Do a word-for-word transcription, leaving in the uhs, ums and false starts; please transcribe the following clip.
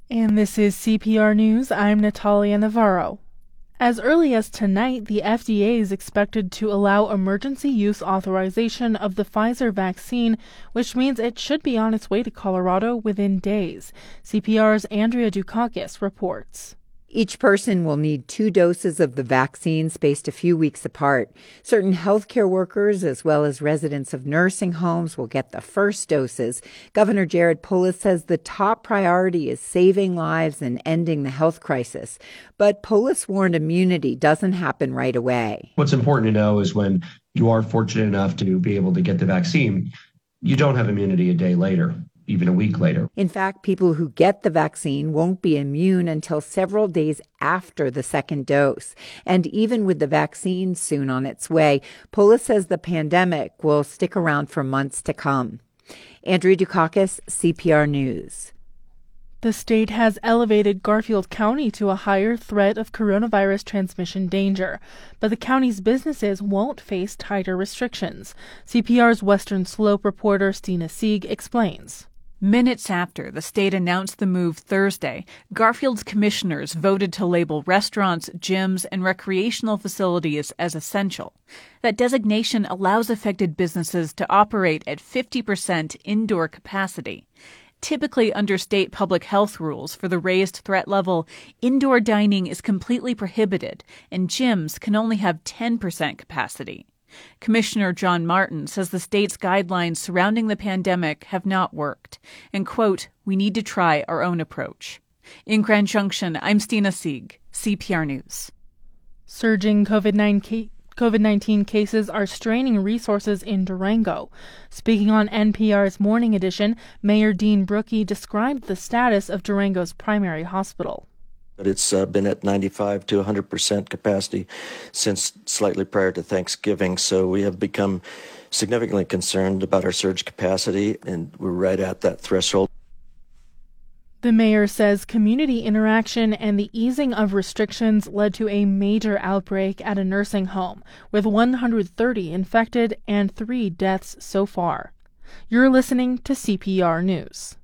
And this is C P R News. I'm Natalia Navarro. As early as tonight, the F D A is expected to allow emergency use authorization of the Pfizer vaccine, which means it should be on its way to Colorado within days. C P R's Andrea Dukakis reports. Each person will need two doses of the vaccine spaced a few weeks apart. Certain healthcare workers, as well as residents of nursing homes, will get the first doses. Governor Jared Polis says the top priority is saving lives and ending the health crisis. But Polis warned immunity doesn't happen right away. What's important to know is when you are fortunate enough to be able to get the vaccine, you don't have immunity a day later, even a week later. In fact, people who get the vaccine won't be immune until several days after the second dose. And even with the vaccine soon on its way, Polis says the pandemic will stick around for months to come. Andrea Dukakis, C P R News. The state has elevated Garfield County to a higher threat of coronavirus transmission danger, but the county's businesses won't face tighter restrictions. C P R's Western Slope reporter Stina Sieg explains. Minutes after the state announced the move Thursday, Garfield's commissioners voted to label restaurants, gyms, and recreational facilities as essential. That designation allows affected businesses to operate at fifty percent indoor capacity. Typically, under state public health rules for the raised threat level, indoor dining is completely prohibited, and gyms can only have ten percent capacity. Commissioner John Martin says the state's guidelines surrounding the pandemic have not worked, and, quote, we need to try our own approach. In Grand Junction, I'm Stina Sieg, C P R News. Surging COVID nineteen cases are straining resources in Durango. Speaking on N P R's Morning Edition, Mayor Dean Brookie described the status of Durango's primary hospital. But it's uh, been at ninety-five to one hundred percent capacity since slightly prior to Thanksgiving. So we have become significantly concerned about our surge capacity, and we're right at that threshold. The mayor says community interaction and the easing of restrictions led to a major outbreak at a nursing home, with one hundred thirty infected and three deaths so far. You're listening to C P R News.